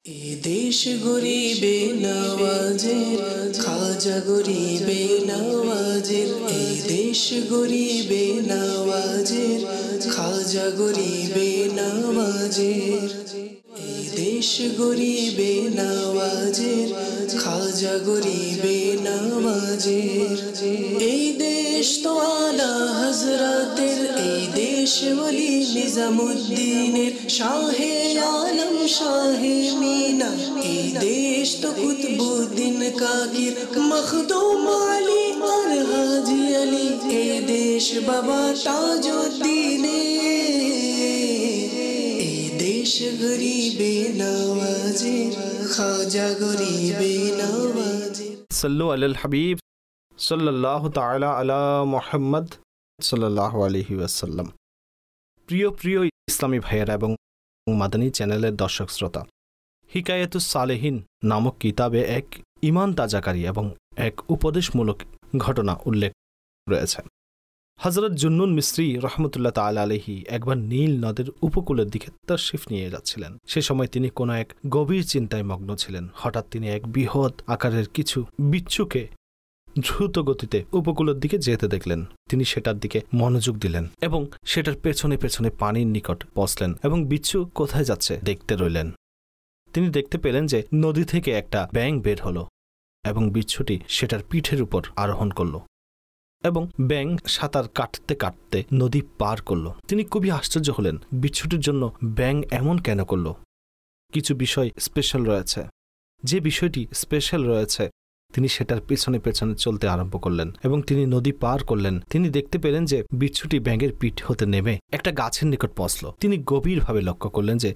এ দেশ গরিবে নওয়াজের, খাজা গরিবে নওয়াজের। এই দেশ গরিবে নওয়াজের, খাজা গরিবে নওয়াজের। এই দেশ গরিবে নওয়াজের, খাজা গরিবে নওয়াজের। এই দেশ তো আলা হযরতের, এই দেশ ওলি নিজামুদ্দিনের, শাহে আলম শাহে মিনা। এই দেশ তো কুতবুদ্দিন কাকির, মখদুম আলী আর হাজি আলী। এই দেশ বাবা তাজউদ্দিনের। এই দেশ গরিবে নওয়াজের, খাজা গরিবে নওয়াজের। সাল্লু আলাল হাবিব সাল্লাল্লাহু তাআলা আলা মুহাম্মদ সাল্লাল্লাহু আলাইহি ওয়াসাল্লাম। প্রিয় প্রিয় ইসলামী ভাইয়েরা এবং মাদানী চ্যানেলের দর্শক শ্রোতা, হিকায়াতুস সালেহিন নামক কিতাবে এক ঈমান তাজাকারী এবং এক উপদেশমূলক ঘটনা উল্লেখ রয়েছে। হযরত জুন্নুন মিসরি রহমতুল্লাহ তাআলা আলাইহি একবার নীল নদের উপকূলের দিকে তাশরিফ নিয়ে যাচ্ছিলেন। সে সময় তিনি কোনো এক গভীর চিন্তায় মগ্ন ছিলেন। হঠাৎ তিনি এক বৃহৎ আকারের কিছু বিচ্ছুকে দ্রুত গতিতে উপকূলের দিকে যেতে দেখলেন। তিনি সেটার দিকে মনোযোগ দিলেন এবং সেটার পেছনে পেছনে পানির নিকট পৌঁছলেন এবং বিচ্ছু কোথায় যাচ্ছে দেখতে রইলেন। তিনি দেখতে পেলেন যে নদী থেকে একটা ব্যাঙ বের হলো এবং বিচ্ছুটি সেটার পিঠের উপর আরোহণ করল এবং ব্যাঙ সাঁতার কাটতে কাটতে নদী পার করল। তিনি খুবই আশ্চর্য হলেন, বিচ্ছুটির জন্য ব্যাঙ এমন কেন করল? কিছু বিষয় স্পেশাল রয়েছে। যে বিষয়টি স্পেশাল রয়েছে তিনি সেটার পেছনে পেছনে চলতে আরম্ভ করলেন এবং তিনি নদী পার করলেন। তিনি দেখতে পেলেন যে বিচ্ছুটি ব্যাঙের পিঠ হতে নেমে একটা গাছের নিকট পৌঁছল। তিনি গভীরভাবে লক্ষ্য করলেন যে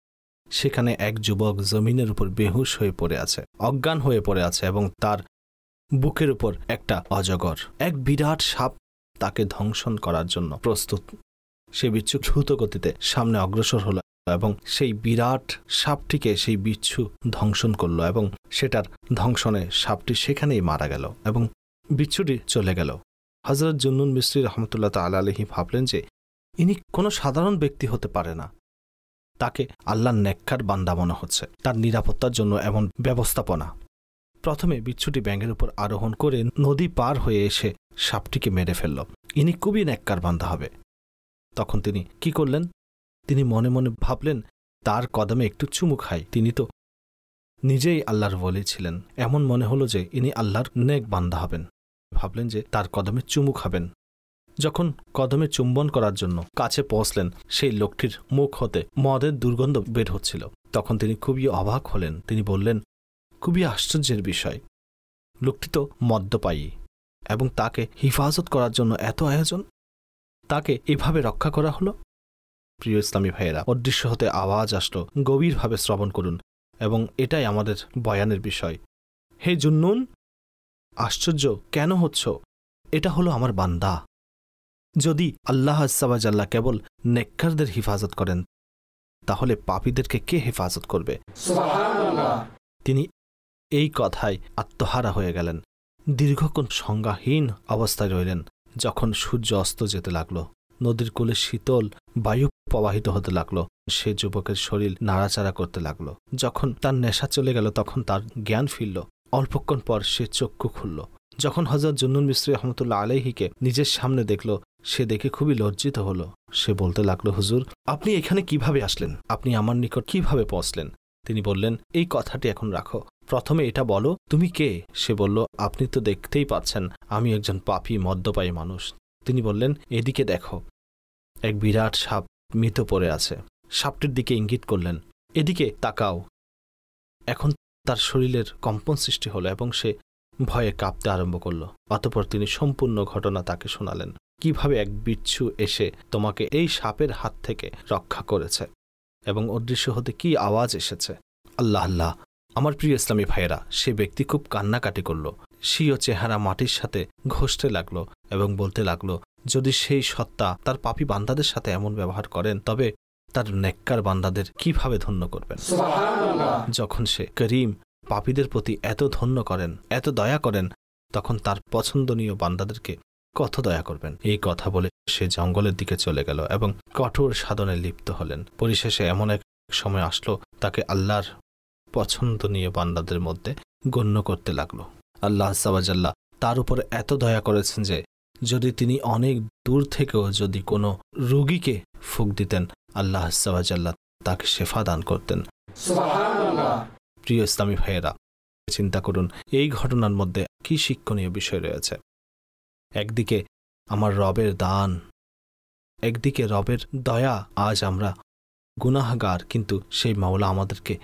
সেখানে এক যুবক জমিনের উপর বেহুশ হয়ে পড়ে আছে, অজ্ঞান হয়ে পড়ে আছে এবং তার বুকের উপর একটা অজগর, এক বিরাট সাপ তাকে ধ্বংসন করার জন্য প্রস্তুত। সে বিচ্ছু দ্রুত গতিতে সামনে অগ্রসর হলো এবং সেই বিরাট সাপটিকে সেই বিচ্ছু ধ্বংসন করল এবং সেটার ধ্বংসনে সাপটি সেখানেই মারা গেল এবং বিচ্ছুটি চলে গেল। হযরত জুন্নুন মিসরি রহমতুল্লাহ তাআলা আলাইহি ভাবলেন যে ইনি কোনো সাধারণ ব্যক্তি হতে পারে না, তাকে আল্লাহর নেককার বান্দা মনে হচ্ছে। তার নিরাপত্তার জন্য এমন ব্যবস্থাপনা। প্রথমে বিচ্ছুটি ব্যাঙের উপর আরোহণ করে নদী পার হয়ে এসে সাপটিকে মেরে ফেলল। ইনি খুবই নেককার বান্দা হবে। তখন তিনি কি করলেন? তিনি মনে মনে ভাবলেন তার কদমে একটু চুমু খাই। তিনি তো নিজেই আল্লাহর ওলি ছিলেন, এমন মনে হলো যে ইনি আল্লাহর নেক বান্দা হবেন। ভাবলেন যে তার কদমে চুমু খাবেন। যখন কদমে চুম্বন করার জন্য কাছে পৌঁছলেন, সেই লোকটির মুখ হতে মদের দুর্গন্ধ বের হচ্ছিল। তখন তিনি খুবই অবাক হলেন। তিনি বললেন, খুবই আশ্চর্যের বিষয়, লোকটি তো মদ্যপায়ী এবং তাকে হিফাজত করার জন্য এত আয়োজন, তাকে এভাবে রক্ষা করা হলো। প্রিয় ইসলামী ভাইয়েরা, অদৃশ্য হতে আওয়াজ আসলো, গভীরভাবে শ্রবণ করুন এবং এটাই আমাদের বয়ানের বিষয়। হে জুন্নুন, আশ্চর্য কেন হচ্ছ? এটা হলো আমার বান্দা। যদি আল্লাহ আজ্জাওয়াজাল্লাহ কেবল নেককারদের হিফাজত করেন, তাহলে পাপীদেরকে কে হেফাজত করবে? সুবহানাল্লাহ। তিনি এই কথায় আত্মহারা হয়ে গেলেন। দীর্ঘক্ষণ সংজ্ঞাহীন অবস্থায় রইলেন। যখন সূর্য অস্ত যেতে লাগলো, নদীর কোলে শীতল বায়ু প্রবাহিত হতে লাগলো, সে যুবকের শরীর নাড়াচাড়া করতে লাগলো। যখন তার নেশা চলে গেল, তখন তার জ্ঞান ফিরল। অল্পক্ষণ পর সে চক্ষু খুলল। যখন হযরত জুন্নুন মিসরি রহমতুল্লাহ আলাইহিকে নিজের সামনে দেখল, সে দেখে খুবই লজ্জিত হলো। সে বলতে লাগলো, হুজুর, আপনি এখানে কিভাবে আসলেন? আপনি আমার নিকট কিভাবে পৌঁছলেন? তিনি বললেন, এই কথাটি এখন রাখো, প্রথমে এটা বলো, তুমি কে? সে বলল, আপনি তো দেখতেই পাচ্ছেন আমি একজন পাপী মদ্যপায়ী মানুষ। তিনি বললেন, এদিকে দেখো, এক বিরাট সাপ মৃত পড়ে আছে। সাপটির দিকে ইঙ্গিত করলেন, এদিকে তাকাও। এখন তার শরীরের কম্পন সৃষ্টি হলো এবং সে ভয়ে কাঁপতে আরম্ভ করল। অতঃপর তিনি সম্পূর্ণ ঘটনা তাকে শোনালেন, কিভাবে এক বিচ্ছু এসে তোমাকে এই সাপের হাত থেকে রক্ষা করেছে এবং অদৃশ্য হতে কি আওয়াজ এসেছে। আল্লাহ আল্লাহ। আমার প্রিয় ইসলামী ভাইয়েরা, সে ব্যক্তি খুব কান্নাকাটি করল, স্বীয় চেহারা মাটির সাথে ঘষতে লাগলো এবং বলতে লাগলো, যদি সেই সত্তা তার পাপী বান্দাদের সাথে এমন ব্যবহার করেন, তবে তার নেককার বান্দাদের কিভাবে ধন্য করবেন? সুবহানাল্লাহ। যখন সে করিম পাপীদের প্রতি এত ধন্য করেন, এত দয়া করেন, তখন তার পছন্দনীয় বান্দাদেরকে কত দয়া করবেন। এই কথা বলে সে জঙ্গলের দিকে চলে গেল এবং কঠোর সাধনে লিপ্ত হলেন। পরিশেষে এমন এক সময় আসলো, তাকে আল্লাহর পছন্দনীয় বান্দাদের মধ্যে গণ্য করতে লাগলো। আল্লাহ আজ্জাওয়াজাল্লাহ তার উপর এত দয়া করেছেন যে যদি তিনি অনেক দূর থেকেও যদি কোনো রোগীকে ফুঁক দিতেন, আল্লাহ আজ্জাওয়াজাল্লাহ তাকে শেফা দান করতেন। সুবহানাল্লাহ। প্রিয় ইসলামী ভাইয়েরা, চিন্তা করুন এই ঘটনার মধ্যে কি শিক্ষণীয় বিষয় রয়েছে। একদিকে আমার রবের দান, একদিকে রবের দয়া। আজ আমরা গুনাহগার, কিন্তু সেই মাওলা আমাদেরকে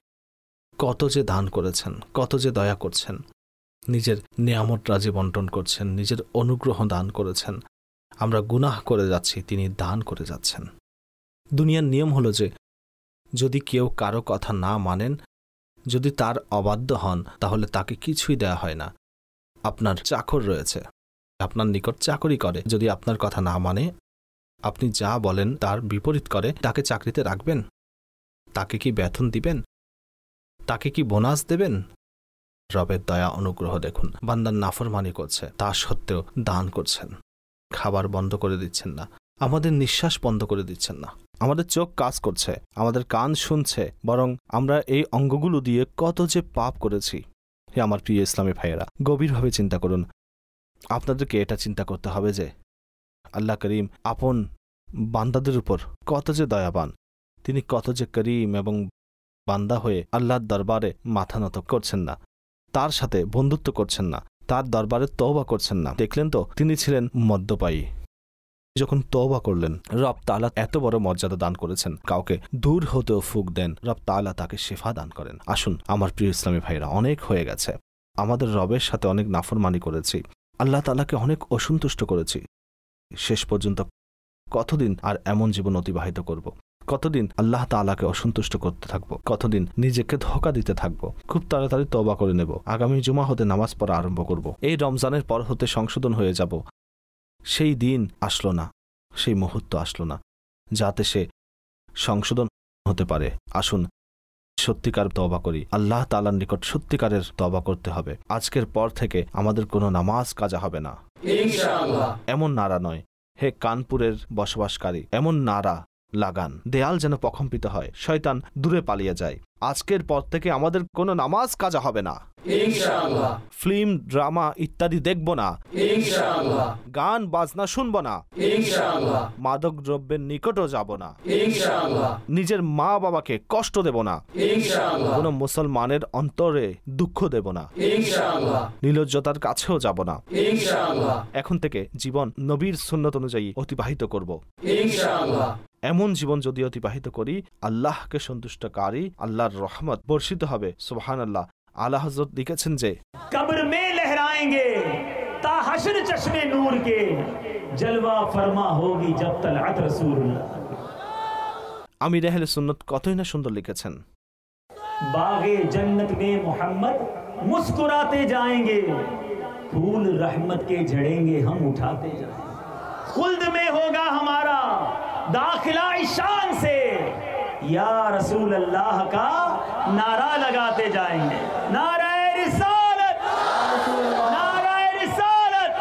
কত যে দান করেছেন, কত যে দয়া করছেন, নিজের নিয়ামত রাজি বন্টন করছেন, নিজের অনুগ্রহ দান করেছেন। আমরা গুনাহ করে যাচ্ছি, তিনি দান করে যাচ্ছেন। দুনিয়ার নিয়ম হলো যে যদি কেউ কারো কথা না মানেন, যদি তার অবাধ্য হন, তাহলে তাকে কিছুই দেয়া হয় না। আপনার চাকর রয়েছে, আপনার নিকট চাকরি করে, যদি আপনার কথা না মানে, আপনি যা বলেন তার বিপরীত করে, তাকে চাকরিতে রাখবেন? তাকে কি বেতন দিবেন? তাকে কি বোনাস দেবেন? রবের দয়া অনুগ্রহ দেখুন, বান্দার নাফরমানি করছে, তা সত্ত্বেও দান করছেন। খাবার বন্ধ করে দিচ্ছেন না, আমাদের নিঃশ্বাস বন্ধ করে দিচ্ছেন না। আমাদের চোখ কাজ করছে, আমাদের কান শুনছে, বরং আমরা এই অঙ্গগুলো দিয়ে কত যে পাপ করেছি। হে আমার প্রিয় ইসলামী ভাইয়েরা, গভীরভাবে চিন্তা করুন। আপনাদেরকে এটা চিন্তা করতে হবে যে আল্লাহ করিম আপন বান্দাদের উপর কত যে দয়াবান, তিনি কত যে করিম, এবং বান্দা হয়ে আল্লাহর দরবারে মাথা নত করছেন না, তার সাথে বন্ধুত্ব করছেন না, তার দরবারে তওবা করছেন না। দেখলেন তো, তিনি ছিলেন মদ্যপায়ী, যখন তওবা করলেন, রব তাআলা এত বড় মর্যাদা দান করেছেন, কাউকে দূর হতেও ফুঁক দেন, রব তাআলা তাকে শিফা দান করেন। আসুন আমার প্রিয় ইসলামী ভাইরা, অনেক হয়ে গেছে, আমাদের রবের সাথে অনেক নাফরমানি করেছি, আল্লাহ তাআলাকে অনেক অসন্তুষ্ট করেছি। শেষ পর্যন্ত কতদিন আর এমন জীবন অতিবাহিত করব? কতদিন আল্লাহ তাআলাকে অসন্তুষ্ট করতে থাকবো? কতদিন নিজেকে ধোঁকা দিতে থাকবো? খুব তাড়াতাড়ি তওবা করে নেব, আগামী জুমা হতে নামাজ পড়া আরম্ভ করব, এই রমজানের পর হতে সংশোধন হয়ে যাব। সেই দিন আসলো না, সেই মুহূর্ত আসলো না, যাতে সে সংশোধন হতে পারে। আসুন সত্যিকার তওবা করি, আল্লাহ তাআলার নিকট সত্যিকারের তওবা করতে হবে। আজকের পর থেকে আমাদের কোনো নামাজ কাজা হবে না, ইনশাআল্লাহ। এমন নারা নয়, হে কানপুরের বসবাসকারী, এমন নারা লাগান দেয়াল যেন প্রকম্পিত হয়, শয়তান দূরে পালিয়ে যায়। আজকের পর থেকে আমাদের কোনো নামাজ কাজা হবে না, ইনশাআল্লাহ। ফিল্ম, ড্রামা ইত্যাদি দেখব না, ইনশাআল্লাহ। গান বাজনা শুনব না, ইনশাআল্লাহ। মাদক দ্রব্যের নিকটও যাব না, ইনশাআল্লাহ। নিজের মা বাবাকে কষ্ট দেব না, ইনশাআল্লাহ। কোনো মুসলমানের অন্তরে দুঃখ দেব না, ইনশাআল্লাহ। নির্লজ্জতার কাছেও যাব না। ইনশাআল্লাহ। এখন থেকে জীবন নবীর সুন্নত অনুযায়ী অতিবাহিত করব। ইনশাআল্লাহ। এমন জীবন যদি অতিবাহিত করি, আল্লাহকে সন্তুষ্টকারী আল্লাহর রহমত বর্ষিত হবে। সুবহানাল্লাহ। আলা হযরত লিখেছেন যে कब्र में लहराएंगे ता हश्र चश्मे नूर के जलवा फरमा होगी जब तलअत रसूलुल्लाह। আমির আহলে সুন্নত কতই না সুন্দর লিখেছেন। बागे जन्नत में मोहम्मद मुस्कुराते जाएंगे, फूल रहमत के झड़ेंगे हम उठाते जाएंगे। खुल्द में होगा हमारा दाखिला शान से, या रसूल अल्लाह का नारा लगाते जाएंगे। नारा रिसालत, नारा रिसालत।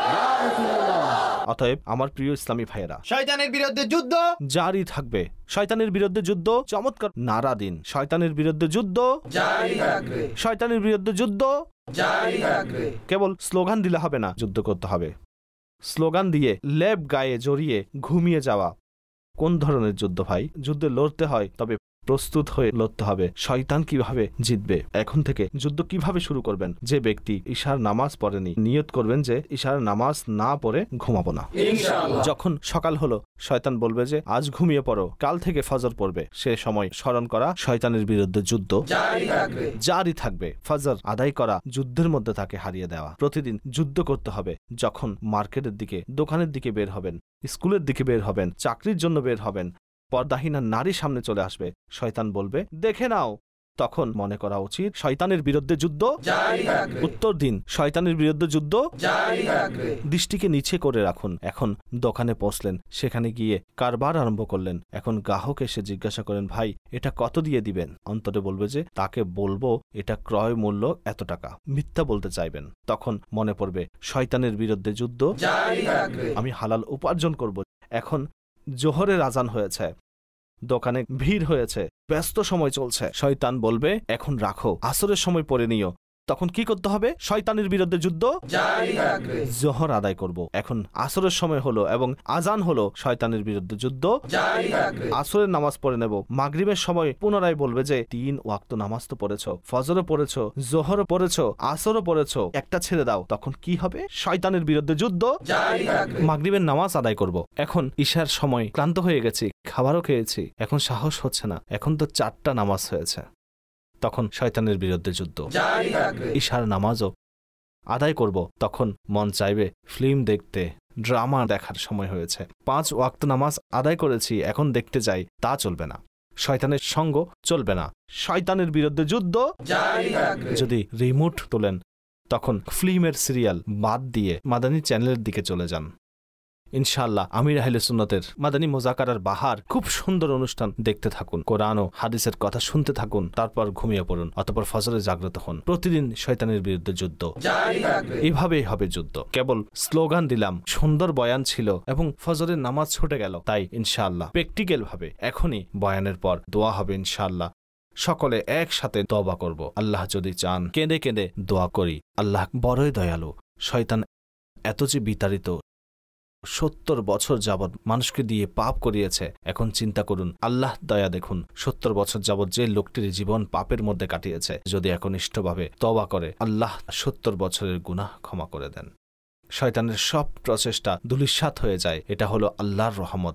অতএব আমার প্রিয় ইসলামী ভাইয়েরা, শয়তানের বিরুদ্ধে যুদ্ধ জারি থাকবে। শয়তানের বিরুদ্ধে যুদ্ধ, চমৎকার নারা দিন। শয়তানের বিরুদ্ধে যুদ্ধ জারি থাকবে। শয়তানের বিরুদ্ধে যুদ্ধ জারি থাকবে। কেবল স্লোগান দিলে হবে না, যুদ্ধ করতে হবে। স্লোগান দিয়ে লেপ গায়ে জড়িয়ে ঘুমিয়ে যাওয়া কোন ধরনের যুদ্ধ ভাই? যুদ্ধে লড়তে হয়, তবে প্রস্তুত হয়ে লড়তে হবে। শয়তান কিভাবে জিতবে? এখন থেকে যুদ্ধ কিভাবে শুরু করবেন? যে ব্যক্তি ইশার নামাজ পড়েনি, নিয়ত করবেন যে ইশার নামাজ না পড়ে ঘুমাবো না। ইনশাআল্লাহ। যখন সকাল হলো, শয়তান বলবে যে আজ ঘুমিয়ে পড়ো, কাল থেকে ফজর পড়বে। সে সময় স্মরণ করা শয়তানের বিরুদ্ধে যুদ্ধ জারি থাকবে। জারি থাকবে। ফজর আদায় করা যুদ্ধের মধ্যে তাকে হারিয়ে দেওয়া। প্রতিদিন যুদ্ধ করতে হবে। যখন মার্কেটের দিকে, দোকানের দিকে বের হবেন, স্কুলের দিকে বের হবেন, চাকরির জন্য বের হবেন, পর্দাহীনা নারী সামনে চলে আসবে, শয়তান বলবে দেখে নাও। তখন মনে করা উচিত শয়তানের বিরুদ্ধে যুদ্ধ জারি থাকবে। উত্তর দিন, শয়তানের বিরুদ্ধে যুদ্ধ জারি থাকবে। দৃষ্টিকে নিচে করে রাখুন। এখন দোকানে পৌঁছলেন, সেখানে গিয়ে কারবার আরম্ভ করলেন। এখন গ্রাহক এসে জিজ্ঞাসা করেন, ভাই এটা কত দিয়ে দিবেন? অন্তরে বলবে যে তাকে বলবো এটা ক্রয় মূল্য এত টাকা, মিথ্যা বলতে চাইবেন। তখন মনে পড়বে শয়তানের বিরুদ্ধে যুদ্ধ জারি থাকবে। আমি হালাল উপার্জন করব। এখন জোহরের আজান হয়েছে, দোকানে ভিড় হয়েছে, ব্যস্ত সময় চলছে, শয়তান বলবে এখন রাখো, আসরের সময় পড়ে নিও। তখন কি করতে হবে? শয়তানের বিরুদ্ধে যুদ্ধ জারি থাকবে, জোহর আদায় করব। এখন আসরের সময় হলো এবং আজান হলো, শয়তানের বিরুদ্ধে যুদ্ধ জারি থাকবে, আসরের নামাজ পড়ে নেব। মাগরিবের সময় পুনরায় বলবে যে 3 ওয়াক্ত নামাজ তো পড়েছো, ফজরও পড়েছো, জোহরও পড়েছো, আসরও পড়েছো, একটা ছেড়ে দাও। তখন কি হবে? শয়তানের বিরুদ্ধে যুদ্ধ জারি থাকবে, মাগরিবের নামাজ আদায় করব। এখন ঈশার সময়, ক্লান্ত হয়ে গেছি, খাবারও খেয়েছি, এখন সাহস হচ্ছে না, এখন তো 4টা নামাজ হয়েছে। তখন শয়তানের বিরুদ্ধে যুদ্ধ জারি থাকবে, ঈশার নামাজও আদায় করব। তখন মন চাইবে ফিল্ম দেখতে, ড্রামা দেখার সময় হয়েছে। 5 ওয়াক্ত নামাজ আদায় করেছি, এখন দেখতে যাই, তা চলবে না। শয়তানের সঙ্গ চলবে না। শয়তানের বিরুদ্ধে যুদ্ধ। জারি থাকবে, যদি রিমোট তোলেন তখন ফিল্মের সিরিয়াল বাদ দিয়ে মাদানী চ্যানেলের দিকে চলে যান। ইনশাআল্লাহ আমির আহলে সুন্নতের মাদানী মুযাকারার বাহার খুব সুন্দর অনুষ্ঠান দেখতে থাকুন, কোরআন ও হাদিসের কথা শুনতে থাকুন, তারপর ঘুমিয়ে পড়ুন, অতঃপর ফজরে জাগ্রত হন। প্রতিদিন শয়তানের বিরুদ্ধে যুদ্ধ, জারি থাকবে, এইভাবেই হবে যুদ্ধ। কেবল স্লোগান দিলাম, সুন্দর বয়ান ছিল এবং ফজরের নামাজ ছুটে গেল, তাই ইনশাআল্লাহ প্র্যাকটিক্যাল ভাবে এখনই বয়ানের পর দোয়া হবে ইনশাআল্লাহ। সকলে একসাথে তওবা করব। আল্লাহ যদি চান কেঁদে কেঁদে দোয়া করি। আল্লাহ বড়ই দয়ালু। শয়তান এত যে বিতাড়িত, 70 বছর যাবৎ মানুষকে দিয়ে পাপ করিয়েছে। এখন চিন্তা করুন, আল্লাহ দয়া দেখুন, 70 বছর যাবৎ যে লোকটির জীবন পাপের মধ্যে কাটিয়েছে, যদি একনিষ্ঠভাবে তওবা করে, আল্লাহ 70 বছরের গুনাহ ক্ষমা করে দেন। শয়তানের সব প্রচেষ্টা ধূলিসাৎ হয়ে যায়। এটা হলো আল্লাহর রহমত।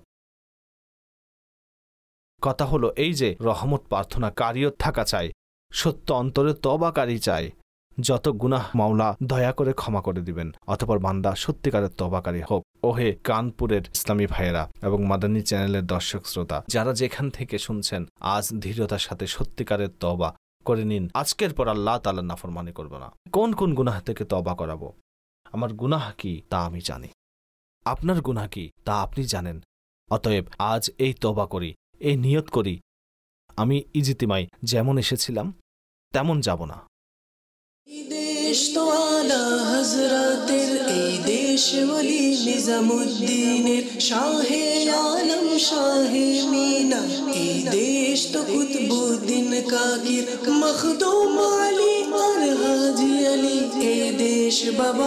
কথা হলো এই যে রহমত প্রার্থনাকারীও থাকা চাই, সত্য অন্তরে তওবাকারী চাই। যত গুনাহ মাওলা দয়া করে ক্ষমা করে দিবেন, অতঃপর বান্দা সত্যিকারের তওবাকারী হোক। ওহে কানপুরের ইসলামী ভাইয়েরা এবং মাদানী চ্যানেলের দর্শক শ্রোতা, যারা যেখান থেকে শুনছেন, আজ ধীরতার সাথে সত্যিকারের তওবা করে নিন। আজকের পর আল্লাহ তাআলার নাফরমানি করব না। কোন কোন গুনাহ থেকে তওবা করাবো? আমার গুনাহ কি তা আমি জানি, আপনার গুনাহ কি তা আপনি জানেন। অতএব আজ এই তওবা করি, এই নিয়ত করি, আমি ইজতিমায় যেমন এসেছিলাম তেমন যাব না। দেশ তো আলা হযরতের, এই দেশ ওলি নিজামুদ্দিনের, শাহে আলম শাহে মিনা, এই দেশ তো কুতবুদ্দিন কাকির, মখদুম আলী আর হাজি আলী, এই দেশ বাবা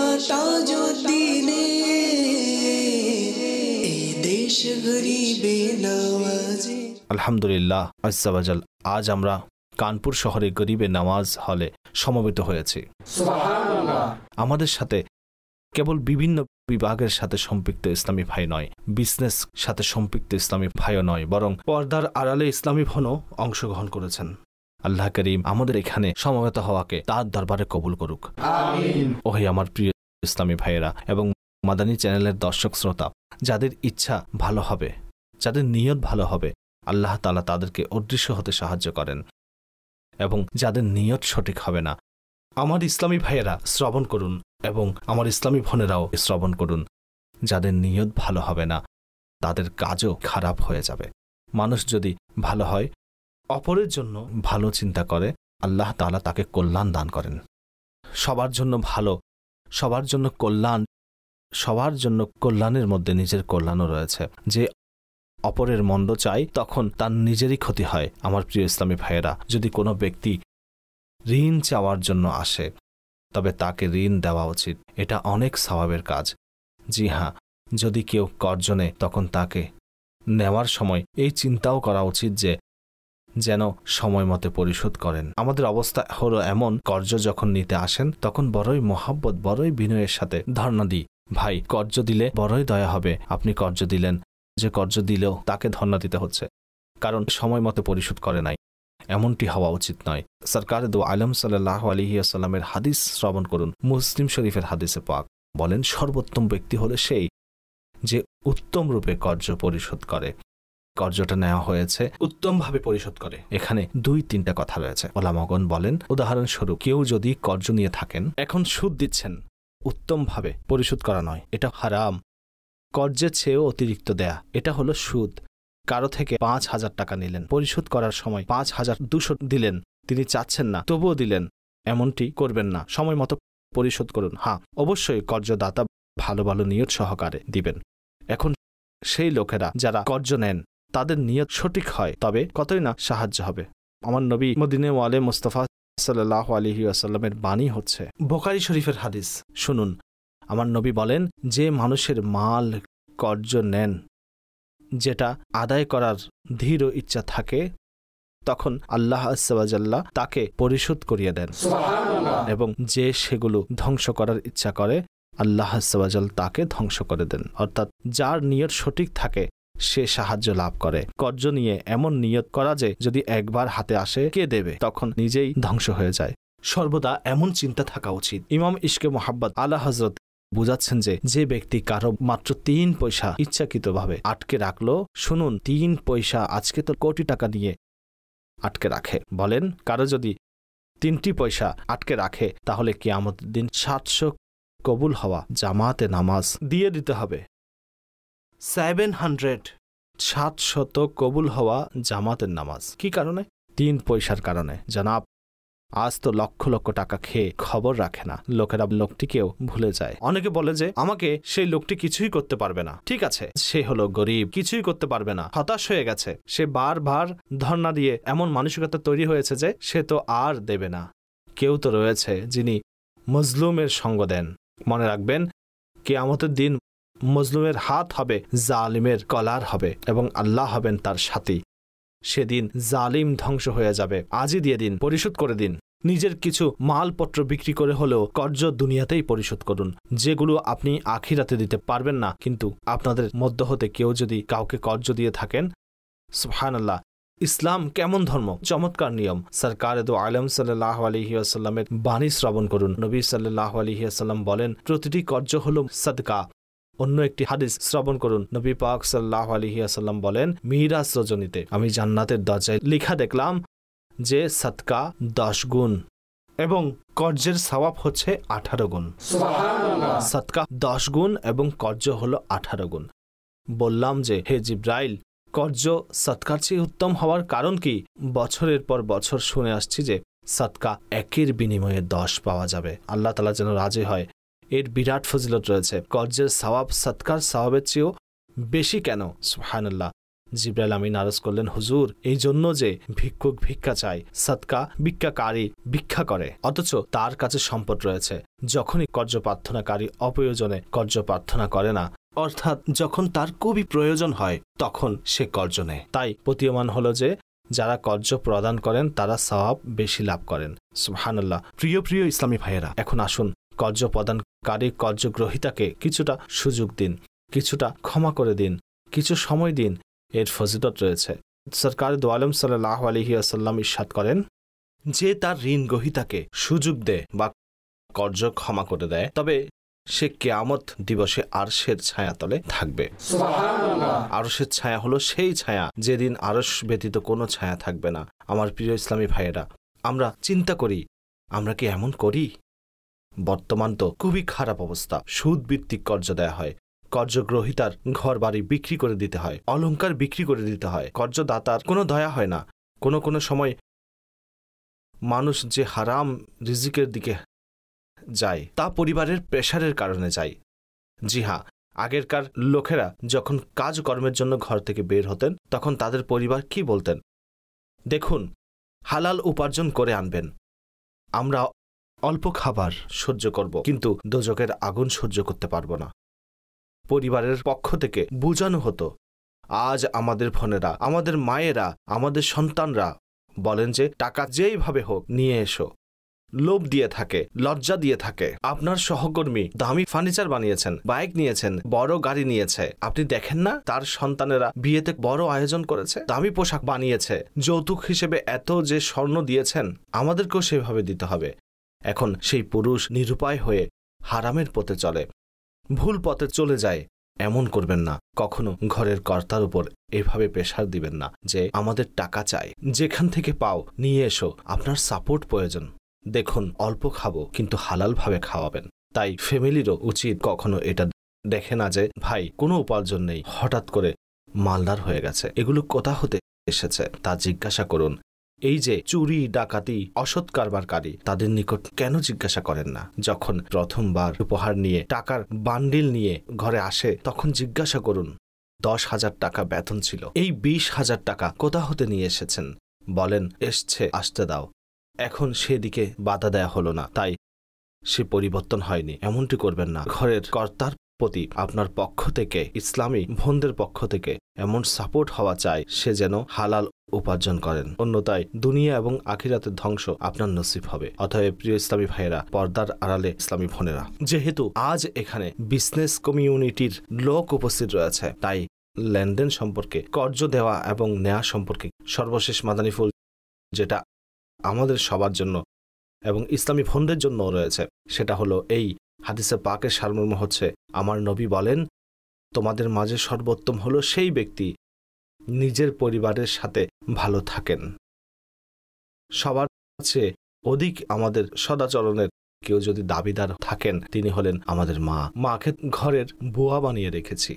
তাজউদ্দিনের, এই দেশ গরিবে নওয়াজে। আলহামদুলিল্লাহ আজ্জা ওয়াজাল, আজ আমরা কানপুর শহরে গরিবে নামাজ হলে সমবেত হয়েছি। সুবহানাল্লাহ। আমাদের সাথে কেবল বিভিন্ন বিভাগের সাথে সম্পৃক্ত ইসলামী ভাই নয়, বিজনেস সাথে সম্পৃক্ত ইসলামী ভাইও নয়, বরং পর্দার আড়ালে ইসলামী বোনও অংশগ্রহণ করেছেন। আল্লাহ করিম আমাদের এখানে সমবেত হওয়াকে তার দরবারে কবুল করুক, আমিন। ওহে আমার প্রিয় ইসলামী ভাইয়েরা এবং মাদানী চ্যানেলের দর্শক শ্রোতা, যাদের ইচ্ছা ভালো হবে, যাদের নিয়ত ভালো হবে, আল্লাহ তাআলা তাদেরকে অদৃশ্য হতে সাহায্য করেন। এবং যাদের নিয়ত সঠিক হবে না, আমার ইসলামী ভাইয়েরা শ্রবণ করুন এবং আমার ইসলামী বোনেরাও শ্রবণ করুন। যাদের নিয়ত ভালো হবে না, তাদের কাজও খারাপ হয়ে যাবে। মানুষ যদি ভালো হয়, অপরের জন্য ভালো চিন্তা করে, আল্লাহ তাআলা তাকে কল্যাণ দান করেন। সবার জন্য ভালো, সবার জন্য কল্যাণ, সবার জন্য কল্যাণের মধ্যে নিজের কল্যাণও রয়েছে। যে অপরের মন্দ চাই, তখন তার নিজেরই ক্ষতি হয়। আমার প্রিয় ইসলামী ভাইয়েরা, যদি কোনো ব্যক্তি ঋণ চাওয়ার জন্য আসে, তবে তাকে ঋণ দেওয়া উচিত। এটা অনেক সওয়াবের কাজ। জি হ্যাঁ, যদি কেউ কর্জ নেয়, তখন তাকে নেওয়ার সময় এই চিন্তাও করা উচিত যে যেন সময় মতো পরিশোধ করেন। আমাদের অবস্থা হলো এমন, কর্জ যখন নিতে আসেন তখন বড়ই মহাব্বত, বড়ই বিনয়ের সাথে ধারণা দিই, ভাই কর্জ দিলে বড়ই দয়া হবে, আপনি কর্জ দিলেন। যে কর্জ দিলেও তাকে ধর্ণা দিতে হচ্ছে, কারণ সময় মতো পরিশোধ করে নাই। এমনটি হওয়া উচিত নয়। সরকার দো আলম সাল্লাল্লাহু আলাইহি ওয়াসাল্লামের হাদিস শ্রবণ করুন। মুসলিম শরীফের হাদিসে পাক বলেন, সর্বোত্তম ব্যক্তি হলো সেই যে উত্তম রূপে কর্জ পরিশোধ করে। কর্জটা নেওয়া হয়েছে, উত্তমভাবে পরিশোধ করে। এখানে 2-3টা কথা রয়েছে। ওলামাগণ বলেন, উদাহরণস্বরূপ কেউ যদি কর্জ নিয়ে থাকেন, এখন সুদ দিচ্ছেন, উত্তমভাবে পরিশোধ করা নয়, এটা হারাম। কর্জের চেয়েও অতিরিক্ত দেয়া, এটা হলো সুদ। কারো থেকে 5,000 টাকা নিলেন, পরিশোধ করার সময় 5,200 দিলেন, তিনি চাচ্ছেন না তবুও দিলেন, এমনটি করবেন না। সময় মতো পরিশোধ করুন। হ্যাঁ, অবশ্যই কর্জদাতা ভালো ভালো নিয়ত সহকারে দিবেন। এখন সেই লোকেরা যারা কর্জ নেন, তাদের নিয়ত সঠিক হয় তবে কতই না সাহায্য হবে। আমার নবী মদিনে ওয়ালে মুস্তাফা সাল্লাল্লাহু আলাইহি ওয়াসাল্লামের বাণী হচ্ছে বুখারী শরীফের হাদিস, শুনুন। আমার নবী বলেন, যে মানুষের মাল কর্জ নেন, যেটা আদায় করার দৃঢ় ইচ্ছা থাকে, তখন আল্লাহ আযজা ওয়া জাল্লা তাকে পরিশোধ করিয়ে দেন, এবং যে সেগুলো ধ্বংস করার ইচ্ছা করে আল্লাহ আযজা ওয়া জাল্লা তাকে ধ্বংস করে দেন। অর্থাৎ যার নিয়ত সঠিক থাকে সে সাহায্য লাভ করে। কর্জ নিয়ে এমন নিয়ত করা যে যদি একবার হাতে আসে কে দেবে, তখন নিজেই ধ্বংস হয়ে যায়। সর্বদা এমন চিন্তা থাকা উচিত। ইমাম ইশকে মোহাব্বত আলা হযরত বুঝাচ্ছেন যে ব্যক্তি কারো মাত্র 3 পয়সা ইচ্ছাকৃতভাবে আটকে রাখলো, শুনুন, 3 পয়সা আজকে তো কোটি টাকা নিয়ে আটকে রাখে, বলেন কারো যদি 3টি পয়সা আটকে রাখে তাহলে কিয়ামতের দিন 700 কবুল হওয়া জামাতে নামাজ দিয়ে দিতে হবে। 700 কবুল হওয়া জামাতের নামাজ। কি কারণে? 3 পয়সার কারণে। জনাব, আজ তো লক্ষ লক্ষ টাকা খেয়ে খবর রাখে না, লোকেরা লোকটিকেও ভুলে যায়। অনেকে বলে যে আমাকে সেই লোকটি কিছুই করতে পারবে না। ঠিক আছে, সে হলো গরিব, কিছুই করতে পারবে না, হতাশ হয়ে গেছে, সে বারবার ধর্ণা দিয়ে এমন মানসিকতা তৈরি হয়েছে যে সে তো আর দেবে না। কেউ তো রয়েছে যিনি মজলুমের সঙ্গ দেন। মনে রাখবেন, কিয়ামতের দিন মজলুমের হাত হবে জালিমের কলার হবে এবং আল্লাহ হবেন তার সাথী। সেদিন জালিম ধ্বংস হয়ে যাবে। আজই দিয়ে দিন, পরিশোধ করে দিন। নিজের কিছু মালপত্র বিক্রি করে হলেও কর্জ দুনিয়াতেই পরিশোধ করুন, যেগুলো আপনি আখিরাতে দিতে পারবেন না। কিন্তু আপনাদের মধ্য হতে কেউ যদি কাউকে কর্জ দিয়ে থাকেন, সুবহানাল্লাহ, ইসলাম কেমন ধর্ম, চমৎকার নিয়ম। সরকারে দো আলম সাল্লাল্লাহু আলাইহি ওয়াসাল্লামের বাণী শ্রবণ করুন। নবী সাল্লাল্লাহু আলাইহি ওয়াসাল্লাম বলেন, প্রতিটি কর্জ হলো সাদকা। অন্য একটি হাদিস শ্রবণ করুন। নবী পাক সাল্লাল্লাহু আলাইহি ওয়াসাল্লাম বলেন, মিরাজ রজনীতে আমি জান্নাতের দরজায় লেখা দেখলাম যে সাদকা 10 গুণ এবং কর্জের সওয়াব হচ্ছে 18 গুণ। সুবহানাল্লাহ। সাদকা 10 গুণ এবং কর্জ হলো 18 গুণ। বললাম যে, হে জিব্রাইল, কর্জ সাদকার চেয়ে উত্তম হওয়ার কারণ কি? বছরের পর বছর শুনে আসছি যে সাদকা 1-এর বিনিময়ে 10 পাওয়া যাবে। আল্লাহ তাআলা যেন রাজি হয়। এর বিরাট ফজিলত রয়েছে। কর্জের সওয়াব সাদকার সওয়াবের চেয়েও বেশি কেন? সুবহানাল্লাহ। জিবরাইল আমিন আরজ করলেন, হুজুর, এই জন্য যে ভিক্ষুক ভিক্ষা চায়, সাদকা ভিক্ষাকারী ভিক্ষা করে, অথচ তার কাছে সম্পদ রয়েছে। যখনই কর্জ প্রার্থনাকারী অপ্রয়োজনে কর্জ প্রার্থনা করে না, অর্থাৎ যখন তার খুবই প্রয়োজন হয় তখন সে কর্জ নেয়। তাই প্রতীয়মান হলো যে যারা কর্জ প্রদান করেন তারা সওয়াব বেশি লাভ করেন। সুবহানাল্লাহ। প্রিয় প্রিয় ইসলামী ভাইয়েরা, এখন আসুন কর্জ প্রদানকারী কর্জ গ্রহীতাকে কিছুটা সুযোগ দিন, কিছুটা ক্ষমা করে দিন, কিছু সময় দিন। এর ফজিলত রয়েছে। সরকার দো আলম সাল্লাল্লাহু আলাইহি ওয়াসাল্লাম ইরশাদ করেন, যে তার ঋণ গ্রহীতাকে সুযোগ দেয় বা কর্জ ক্ষমা করে দেয়, তবে সে কিয়ামত দিবসে আরশের ছায়াতলে থাকবে। সুবহানাল্লাহ। আরশের ছায়া হলো সেই ছায়া যেদিন আরশ ব্যতীত কোনো ছায়া থাকবে না। আমার প্রিয় ইসলামী ভাইয়েরা, আমরা চিন্তা করি, আমরা কি এমন করি? বর্তমান তো খুবই খারাপ অবস্থা। সুদ ভিত্তিক কর্জ দেয়া হয়, কর্জগ্রহীতার ঘর বাড়ি বিক্রি করে দিতে হয়, অলংকার বিক্রি করে দিতে হয়, কর্জদাতার কোনো দয়া হয় না। কোনো সময় মানুষ যে হারাম রিজিকের দিকে যায় তা পরিবারের প্রেশারের কারণে যায়। জি হ্যাঁ, আগেরকার লোকেরা যখন কাজকর্মের জন্য ঘর থেকে বের হতেন তখন তাদের পরিবার কি বলতেন? দেখুন, হালাল উপার্জন করে আনবেন, আমরা অল্প খাবার সহ্য করব, কিন্তু দোজকের আগুন সহ্য করতে পারব না। পরিবারের পক্ষ থেকে বোঝানো হতো। আজ আমাদের বোনেরা, আমাদের মায়েরা, আমাদের সন্তানরা বলেন যে টাকা যেইভাবে হোক নিয়ে এসো। লোভ দিয়ে থাকে, লজ্জা দিয়ে থাকে। আপনার সহকর্মী দামি ফার্নিচার বানিয়েছেন, বাইক নিয়েছেন, বড় গাড়ি নিয়েছে, আপনি দেখেন না তার সন্তানেরা বিয়েতে বড় আয়োজন করেছে, দামি পোশাক বানিয়েছে, যৌতুক হিসেবে এত যে স্বর্ণ দিয়েছেন, আমাদেরকেও সেভাবে দিতে হবে। এখন সেই পুরুষ নিরুপায় হয়ে হারামের পথে চলে, ভুল পথে চলে যায়। এমন করবেন না। কখনো ঘরের কর্তার উপর এভাবে প্রেসার দিবেন না যে আমাদের টাকা চাই, যেখান থেকে পাও নিয়ে এসো, আপনার সাপোর্ট প্রয়োজন। দেখুন, অল্প খাবো কিন্তু হালালভাবে খাওয়াবেন। তাই ফ্যামিলিরও উচিত কখনো এটা দেখে না যে ভাই কোনো উপার্জন নেই, হঠাৎ করে মালদার হয়ে গেছে, এগুলো কোথা হতে এসেছে তা জিজ্ঞাসা করুন। এই যে চুরি ডাকাতি অসৎ কারবারকারী, তাদের নিকট কেন জিজ্ঞাসা করেন না? যখন প্রথমবার উপহার নিয়ে টাকার বান্ডিল নিয়ে ঘরে আসে তখন জিজ্ঞাসা করুন 10,000 টাকা বেতন ছিল। এই 20,000 টাকা কোথা হতে নিয়ে এসেছেন? বলেন, এসছে, আসতে দাও। এখন সেদিকে বাধা দেয়া হলো না, তাই সে পরিবর্তন হয়নি। এমনটি করবেন না। ঘরের কর্তার প্রতি আপনার পক্ষ থেকে, ইসলামী বোনদের পক্ষ থেকে এমন সাপোর্ট হওয়া চাই সে যেন হালাল উপার্জন করেন, অন্যথায় দুনিয়া এবং আখিরাতের ধ্বংস আপনার নসিব হবে। অতএব প্রিয় ইসলামী ভাইয়েরা, পর্দার আড়ালে ইসলামী বোনেরা, যেহেতু আজ এখানে বিজনেস কমিউনিটির লোক উপস্থিত রয়েছে, তাই লেনদেন সম্পর্কে, কর্জ দেওয়া এবং নেওয়া সম্পর্কে সর্বশেষ মাদানী ফুল যেটা আমাদের সবার জন্য এবং ইসলামী বোনদের জন্য রয়েছে, সেটা হলো এই হাদিসে পাকের সারমর্ম হচ্ছে, আমার নবী বলেন, তোমাদের মাঝে সর্বোত্তম হলো সেই ব্যক্তি নিজের পরিবারের সাথে ভালো থাকেন। সবার চেয়ে অধিক আমাদের সদাচরণের কেউ যদি দাবিদার থাকেন, তিনি হলেন আমাদের মা। মাকে ঘরের বুয়া বানিয়ে রেখেছি,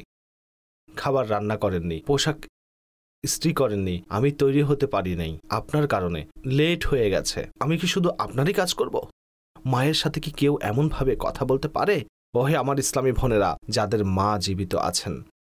খাবার রান্না করেননি, পোশাক ইস্ত্রি করেননি, আমি তৈরি হতে পারি নাই, আপনার কারণে লেট হয়ে গেছে, আমি কি শুধু আপনারই কাজ করব? মায়ের সাথে কি কেউ এমনভাবে কথা বলতে পারে? ওহে আমার ইসলামী বোনেরা, যাদের মা জীবিত আছেন,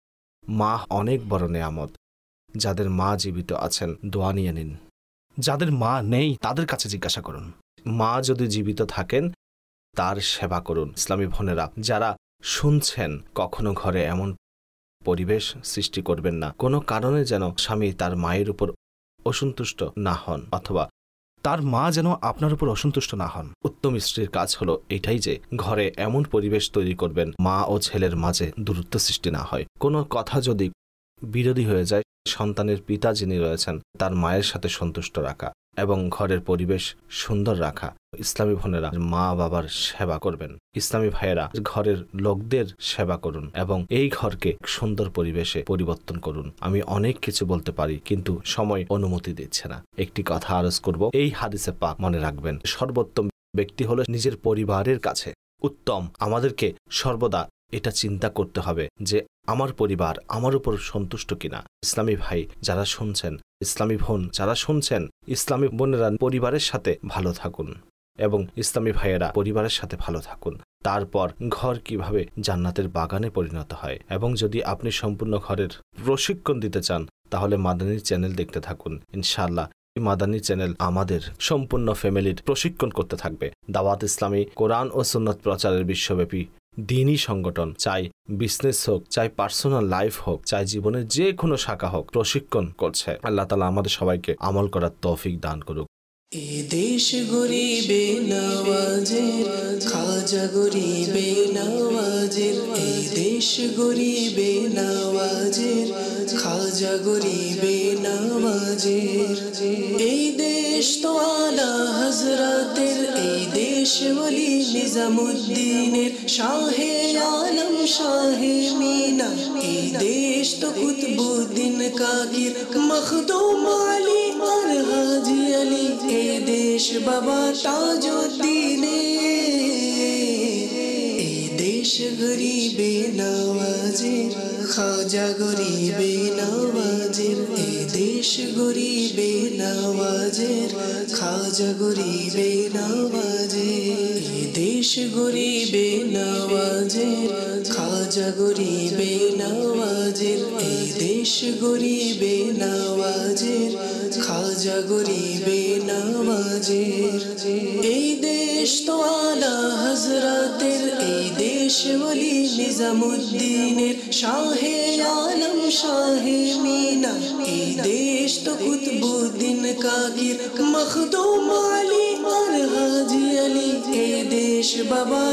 মা অনেক বড় নেয়ামত। যাদের মা জীবিত আছেন, দোয়া নিয়ে নিন। যাদের মা নেই তাদের কাছে জিজ্ঞাসা করুন। মা যদি জীবিত থাকেন, তার সেবা করুন। ইসলামী বোনেরা, যারা শুনছেন, কখনো ঘরে এমন পরিবেশ সৃষ্টি করবেন না কোনো কারণে যেন স্বামী তার মায়ের উপর অসন্তুষ্ট না হন, অথবা তার মা যেন আপনার উপর অসন্তুষ্ট না হন। উত্তম স্ত্রীর কাজ হলো এটাই যে ঘরে এমন পরিবেশ তৈরি করবেন মা ও ছেলের মাঝে দূরত্ব সৃষ্টি না হয়। কোনো কথা যদি বিরোধী হয়ে যায়, সন্তানের পিতা যিনি রয়েছেন তার মায়ের সাথে সন্তুষ্ট রাখা এবং ঘরের পরিবেশ সুন্দর রাখা। ইসলামী বোনেরা, মা বাবার সেবা করবেন। ইসলামী ভাইয়েরা, ঘরের লোকদের সেবা করুন এবং এই ঘরকে সুন্দর পরিবেশে পরিবর্তন করুন। আমি অনেক কিছু বলতে পারি, কিন্তু সময় অনুমতি দিচ্ছে না। একটি কথা আরজ করব, এই হাদিসে পাক মনে রাখবেন, সর্বোত্তম ব্যক্তি হলো নিজের পরিবারের কাছে উত্তম। আমাদেরকে সর্বদা এটা চিন্তা করতে হবে যে আমার পরিবার আমার উপর সন্তুষ্ট কিনা। ইসলামী ভাই যারা শুনছেন, ইসলামী বোন যারা শুনছেন, ইসলামী বোনেরা পরিবারের সাথে ভালো থাকুন এবং ইসলামী ভাইয়েরা পরিবারের সাথে ভালো থাকুন। তারপর ঘর কিভাবে জান্নাতের বাগানে পরিণত হয়। এবং যদি আপনি সম্পূর্ণ ঘরের প্রশিক্ষণ দিতে চান, তাহলে মাদানী চ্যানেল দেখতে থাকুন। ইনশাআল্লাহ এই মাদানী চ্যানেল আমাদের সম্পূর্ণ ফ্যামিলির প্রশিক্ষণ করতে থাকবে। দাওয়াত ইসলামী কোরআন ও সুন্নাত প্রচারের বিশ্বব্যাপী দিনই সংগঠন, চাই বিজনেস হোক, চাই পার্সোনাল লাইফ হোক, চাই জীবনের যে কোনো শাখা হোক, প্রশিক্ষণ করছে। আল্লাহ তাআলা আমাদের সবাইকে আমল করার তৌফিক দান করুক। এ দেশ গরিবে নওয়াজের, খাজা গরিবে নওয়াজের। এই দেশ গরিবে নওয়াজের, খাজা গরিবে নওয়াজের। এই দেশ তো আলা হযরতের, এই দেশ ওলি নিজামুদ্দিনের, শাহে আলম শাহে মিনা। এই দেশ তো কুতবুদ্দিন কাকির, মখদুম আলী আর হাজি আলী। এ দেশ বাবা তাজউদ্দিনের। এ দেশ গরিবে নওয়াজের, খাজা গরিবে নওয়াজের। এ দেশ গরিবে নওয়াজের, খাজা গরিবে নওয়াজের। এ দেশ গরিবে নওয়াজের, খাজা গরিবে নওয়াজের। এ দেশ গরিবে নওয়াজের, খাজা গরিবে নওয়াজের। এই দেশ তো আলা হযরতের, এই দেশ ওলি নিজামুদ্দিনের, শাহে আলম শাহে মিনা। এই দেশ তো কুতবুদ্দিন কাকির, মখদুম আলী আর হাজি আলী। এ দেশ বাবা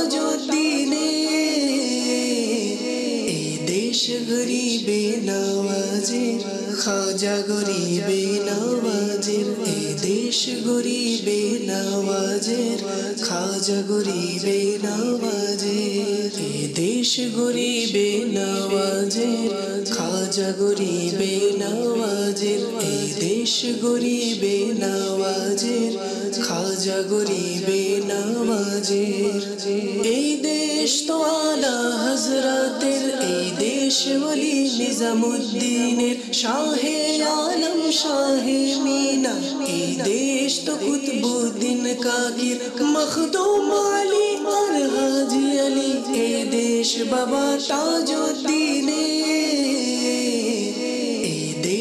তাজউদ্দিনের। এ দেশ গরিবে নওয়াজের, খাজা গরিবে নওয়াজের। এ দেশ গরিবে নওয়াজের, খাজা গরিবে নওয়াজের। এ দেশ গরিবে নওয়াজের, খাজা গরিবে নওয়াজের। এ দেশ গরিবে নওয়াজের, খাজা গরিবে নওয়াজের। এই দেশ তো আলা হযরতের, এই দেশ ওলি নিজামুদ্দিনের, শাহে আলম শাহে মিনা। এই দেশ তো কুতবুদ্দিন কাকির, মখদুম আলী আর হাজি আলী। এ দেশ বাবা তাজউদ্দিনের।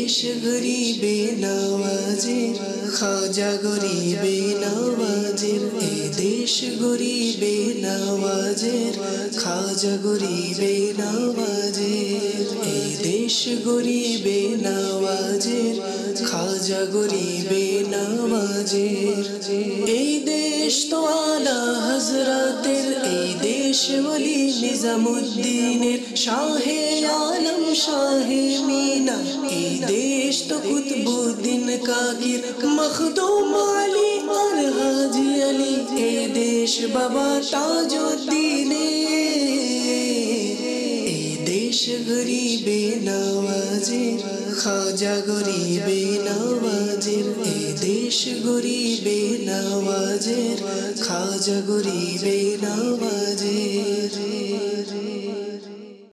দেশ গরিবে নওয়াজের খাজা গরিবে নওয়াজের এ দেশ গরিবে নওয়াজের খাজা গরিবে নওয়াজের এ দেশ গরিবে নওয়াজের খাজা গরিবে নওয়াজের এই দেশ তো আলা হযরতের এই দেশ ওলি নিজামুদ্দিনের শাহে আলম শাহে মিনা এই দেশ তো কুতবুদ্দিন কাকির মখদুম আলী আর হাজি আলী এই দেশ বাবা তাজউদ্দিনের দেশ গরিবে নওয়াজের খাজা গরিবে নওয়াজের এ দেশ গরিবে নওয়াজের খাজা গরিবে নওয়াজের